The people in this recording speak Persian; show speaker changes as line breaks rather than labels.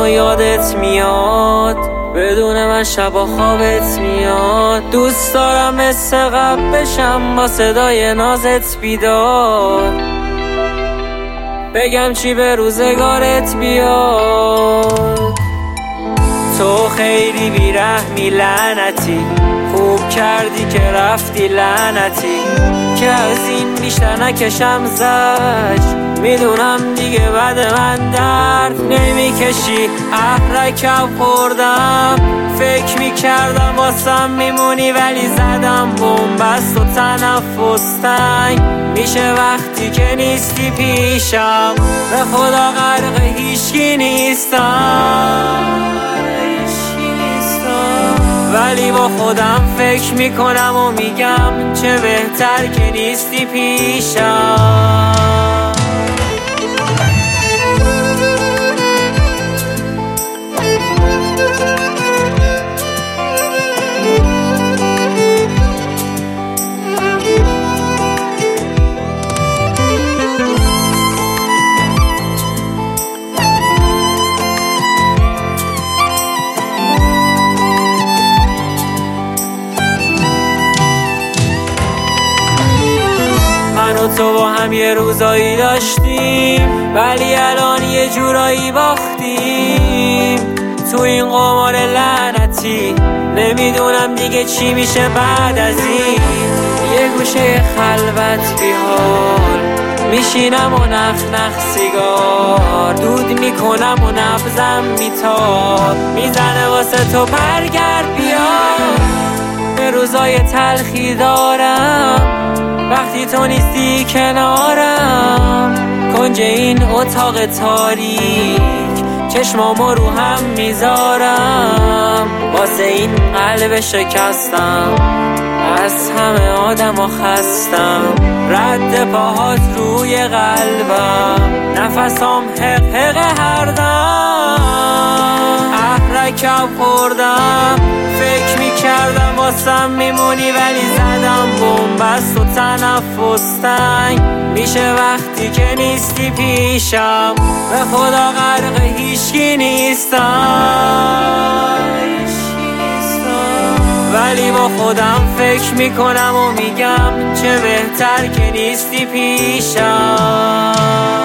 و یادت میاد، بدون من شبا خوابت میاد. دوست دارم مثل قبل بشم با صدای نازت بیدار، بگم چی به روزگارت بیاد. تو خیلی بیرحمی لعنتی، خوب کردی که رفتی لعنتی، که از این بیشتر نکشم زج. میدونم دیگه بعد من درد نمیکشی، احرکم خوردم، فکر میکردم واسم میمونی ولی زدم بومبست و تنفس تنگ میشه وقتی که نیستی پیشم. به خدا غرق هیچکی نیستم، ولی با خودم فکر میکنم و میگم چه بهتر که نیستی پیشم. من و تو با هم یه روزایی داشتیم، ولی الان یه جورایی باختیم تو این قمار لعنتی. نمیدونم دیگه چی میشه بعد از این. یه گوشه خلوت بیحال میشینم و نخ سیگار دود میکنم و نبضم میتاب، میزنه واسه تو برگرد بیا. به روزای تلخی دارم وقتی تو نیستی کنارم، کنج این اتاق تاریک چشمامو رو هم میذارم، واسه این قلب شکستم از همه آدم و خستم. رد پاهات روی قلبم، نفسام حق هر دم. احرکم خوردم، فکر میکردم واسم میمونی ولی زدم بومبست و تنفس تنگ میشه وقتی که نیستی پیشم. به خدا غرق هیچکی نیستم، ولی با خودم فکر میکنم و میگم چه بهتر که نیستی پیشم.